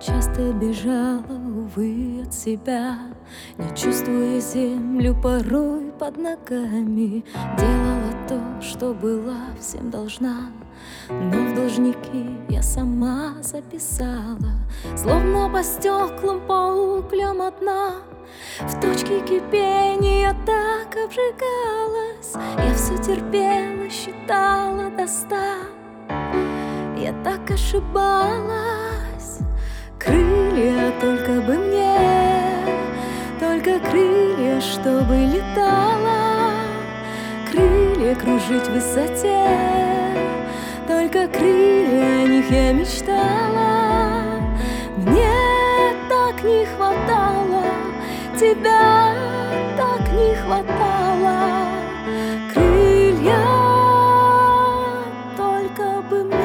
Часто бежала, увы, от себя, не чувствуя землю порой под ногами. Делала то, что была всем должна, но в должники я сама записала. Словно по стеклам, по углям одна, в точке кипения так обжигалась. Я все терпела, считала до 100. Я так ошибалась. Крылья только бы мне, только крылья, чтобы летала. Крылья кружить в высоте, только крылья, о них я мечтала. Мне так не хватало, тебя так не хватало. Крылья только бы мне.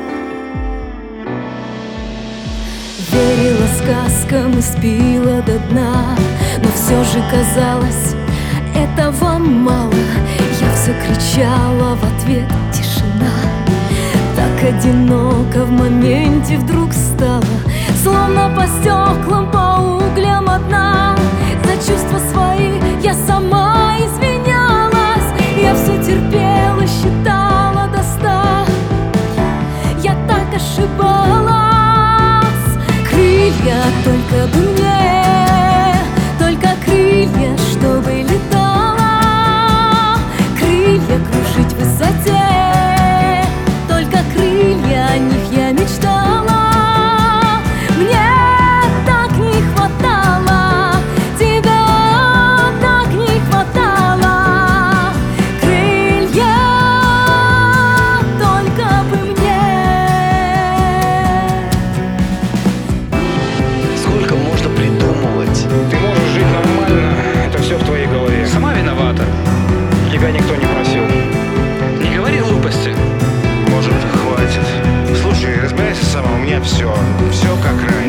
Верила сказкам и спила до дна, но все же казалось, этого мало. Я все кричала в ответ: тишина. Так одиноко в моменте вдруг стало, словно по стеклам, по углям одна. За чувства свои я сама извинялась. Я все терпела, считала до 100. Я так ошибалась. Крылья только бы мне, только крылья, чтобы летала. Крылья кружить в высоте, только крылья, о них я мечтала. Мне так не хватало, тебя так не хватало. Крылья только бы мне. Сколько можно придумывать? Ты можешь жить нормально, это все в твоей голове. Сама виновата. Тебя никто не просил. Не говори глупости. Может, хватит. Слушай, разбирайся сама, у меня все как раньше.